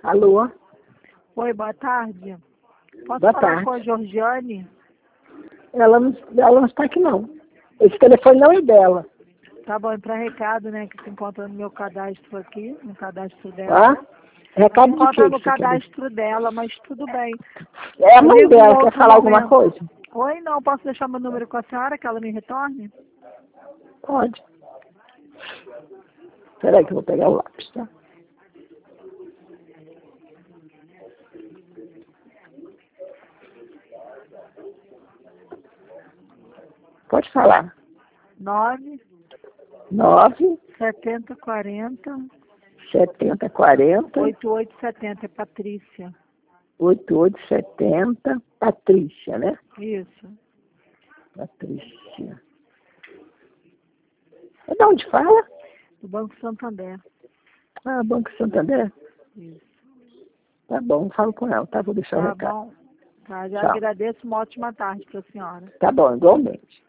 Alô? Oi, boa tarde. Posso Boa falar tarde. com a Georgiane? Ela não está aqui, não. Esse telefone não é dela. Tá bom, é para recado, né, que se encontra no meu cadastro aqui, no cadastro dela. Tá? Recado Se de encontra quê no que você quer? cadastro dela, mas tudo bem. É a Eu mãe ligo um dela. Quer outro falar alguma momento. coisa? Oi, não, posso deixar meu número com a senhora, que ela me retorne? Pode. Espera aí que eu vou pegar o lápis, tá? Pode falar. 9 9 70 40 70 40 8870, é Patrícia. 8870. Patrícia, né? Isso. Patrícia. É de onde fala? Do Banco Santander. Ah, Banco Santander? Isso. Tá bom, falo com ela, tá? Vou deixar o Tá recado. bom. Tá, já Tchau. agradeço, uma ótima tarde para a senhora. Tá bom, igualmente.